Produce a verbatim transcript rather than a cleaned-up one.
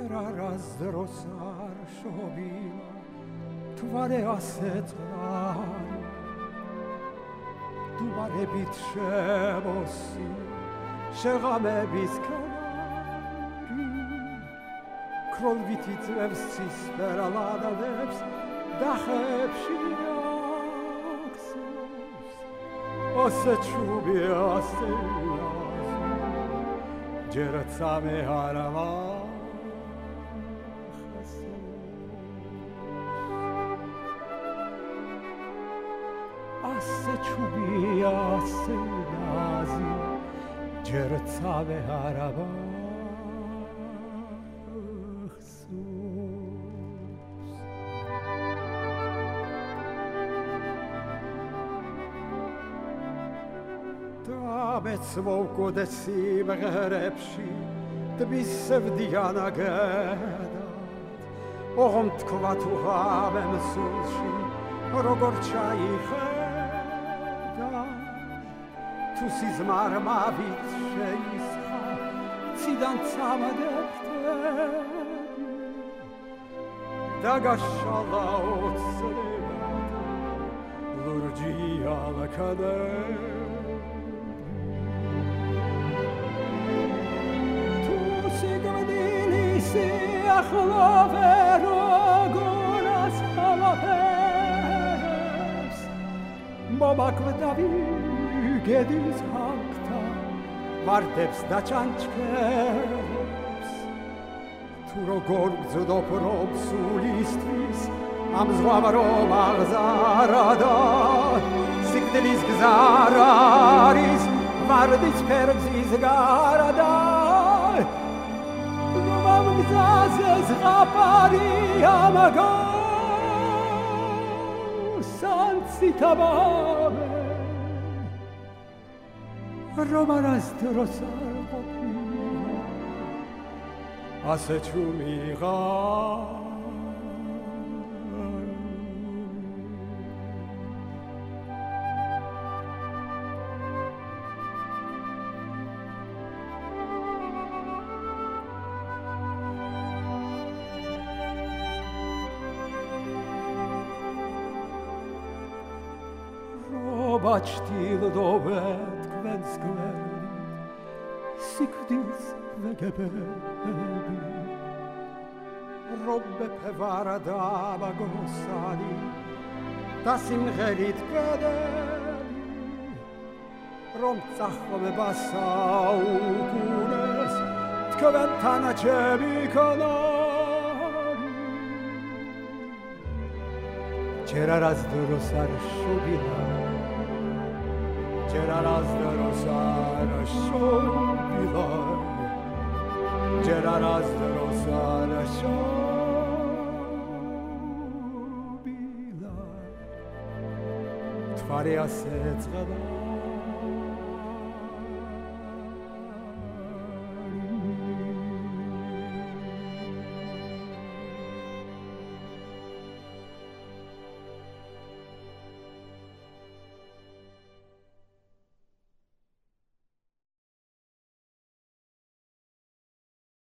ჯერ არას დროს არ შობილა თვარე ასე წყარი დუბარებით შემოსი შეღამების ქარი ქროლვითი ძვებს ცისფერა ლადადებს დახებში ახსოვს ასე ჩუბი ასე ჯერ წამე არავა ასე ჩუბი ასე ნაზი ჯერ წამე არავა მეც მოვკვდე სიმღერებში ტბის სევდიანაგედად ოღონდ თქვა თუ ღამემ სულში როგორ ჩაიხედა თუ სიზმარმავით შეისხა ციდან წამდებდები დაგაშალა ოცნებად ლურჯი ალაქადები ახლა როგორ ასხალაფერებს მომაკვდავი გედის ხალხთა ვარდებს და ჩანჩქერებს თუ როგორ გძდობ რომ სულისთვის ამ ზღვამ რომ აღზარდა სიკვდილის გზა არის ვარდის ფერგზის გარდა გზაზე ზღაპარია მაგას ანციტაბავე რომ არას დროს არ ყოფილა ასე ჩუმიღა ბაჩტილდობე თქვენს გვერდით სიკვდილს ვეგებები რომ მეფევარა დავაგოსანი და სიმღერით კედელი რომ წახმება საუკუნეს თქვენთან ჩემი ქონარი ჯერ არას დროს არ შობილა ჯერ არას დროს არ შობილა ჯერ არას დროს არ შობილა თვარე ასე წყდა